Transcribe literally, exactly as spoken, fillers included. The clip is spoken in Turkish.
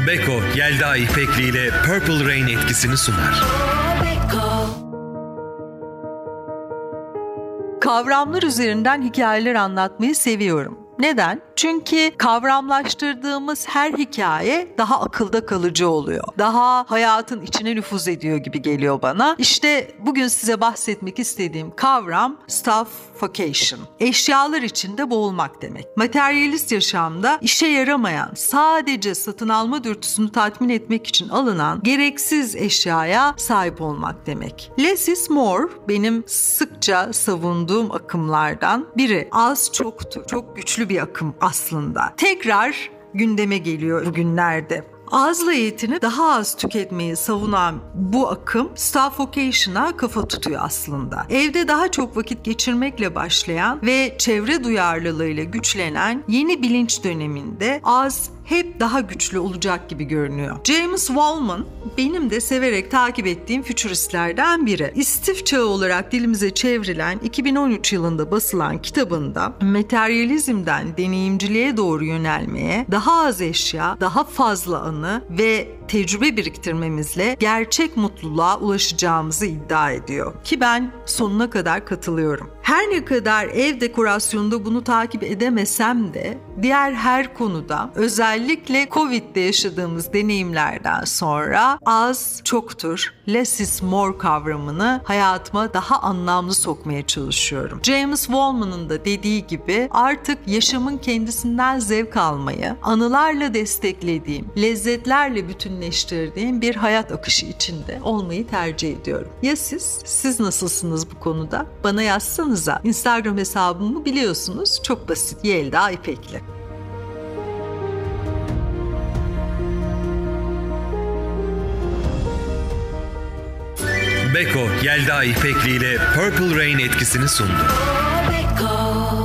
Beko, Yelda İpekli ile Purple Rain etkisini sunar. Kavramlar üzerinden hikayeler anlatmayı seviyorum. Neden? Çünkü kavramlaştırdığımız her hikaye daha akılda kalıcı oluyor. Daha hayatın içine nüfuz ediyor gibi geliyor bana. İşte bugün size bahsetmek istediğim kavram stuffocation. Eşyalar içinde boğulmak demek. Materyalist yaşamda işe yaramayan, sadece satın alma dürtüsünü tatmin etmek için alınan gereksiz eşyaya sahip olmak demek. Less is more benim sıkça savunduğum akımlardan biri. Az çoktur. Çok güçlü bir akım aslında. Tekrar gündeme geliyor bugünlerde. Azla yetini daha az tüketmeyi savunan bu akım stuffocation'a kafa tutuyor aslında. Evde daha çok vakit geçirmekle başlayan ve çevre duyarlılığıyla güçlenen yeni bilinç döneminde az hep daha güçlü olacak gibi görünüyor. James Woolman benim de severek takip ettiğim fütüristlerden biri. İstif Çağı olarak dilimize çevrilen iki bin on üç yılında basılan kitabında materyalizmden deneyimciliğe doğru yönelmeye, daha az eşya, daha fazla anı ve tecrübe biriktirmemizle gerçek mutluluğa ulaşacağımızı iddia ediyor. Ki ben sonuna kadar katılıyorum. Her ne kadar ev dekorasyonunda bunu takip edemesem de diğer her konuda, özellikle Covid'de yaşadığımız deneyimlerden sonra az çoktur, less is more kavramını hayatıma daha anlamlı sokmaya çalışıyorum. James Woolman'ın da dediği gibi artık yaşamın kendisinden zevk almayı, anılarla desteklediğim, lezzetlerle bütünleştirdiğim bir hayat akışı içinde olmayı tercih ediyorum. Ya siz? Siz nasılsınız bu konuda? Bana yazsanıza. Instagram hesabımı biliyorsunuz. Çok basit. Yelda İpekli. Beko, Yelda İpekli ile Purple Rain etkisini sundu. Beko.